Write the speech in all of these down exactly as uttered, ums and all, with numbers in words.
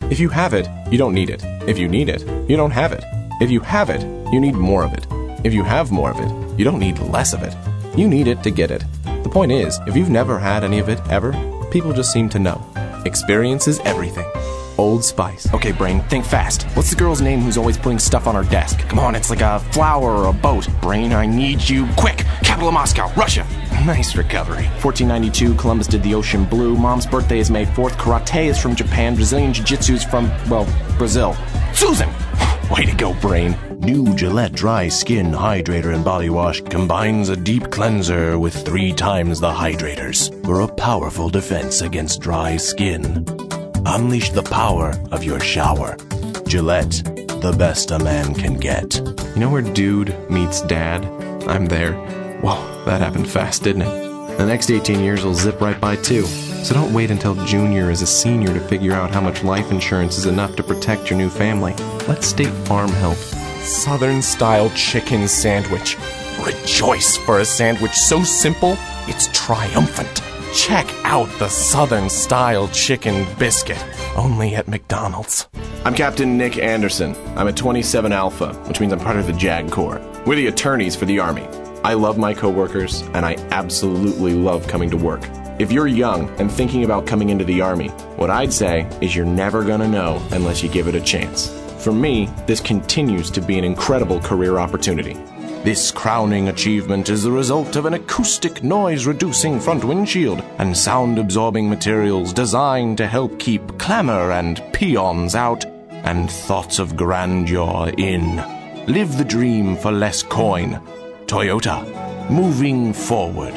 If you have it, you don't need it. If you need it, you don't have it. If you have it, you need more of it. If you have more of it, you don't need less of it. You need it to get it. The point is, if you've never had any of it, ever, people just seem to know. Experience is everything. Old Spice. Okay, Brain, think fast. What's the girl's name who's always putting stuff on her desk? Come on, it's like a flower or a boat. Brain, I need you quick. Capital of Moscow, Russia. Nice recovery. fourteen ninety-two, Columbus did the ocean blue. Mom's birthday is May fourth. Karate is from Japan. Brazilian Jiu-Jitsu is from, well, Brazil. Susan! Way to go, Brain. New Gillette Dry Skin Hydrator and Body Wash combines a deep cleanser with three times the hydrators for a powerful defense against dry skin. Unleash the power of your shower. Gillette, the best a man can get. You know where dude meets dad? I'm there. Whoa, that happened fast, didn't it? The next eighteen years will zip right by too. So don't wait until junior is a senior to figure out how much life insurance is enough to protect your new family. Let State Farm help. Southern-style chicken sandwich. Rejoice for a sandwich so simple, it's triumphant. Check out the Southern-style chicken biscuit, only at McDonald's. I'm Captain Nick Anderson. I'm a twenty-seven Alpha, which means I'm part of the JAG Corps. We're the attorneys for the Army. I love my coworkers, and I absolutely love coming to work. If you're young and thinking about coming into the Army, what I'd say is you're never gonna know unless you give it a chance. For me, this continues to be an incredible career opportunity. This crowning achievement is the result of an acoustic noise-reducing front windshield and sound-absorbing materials designed to help keep clamor and peons out and thoughts of grandeur in. Live the dream for less coin. Toyota, moving forward.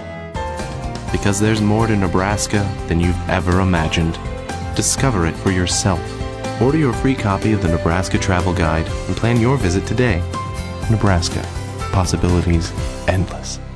Because there's more to Nebraska than you've ever imagined. Discover it for yourself. Order your free copy of the Nebraska Travel Guide and plan your visit today. Nebraska. Possibilities endless.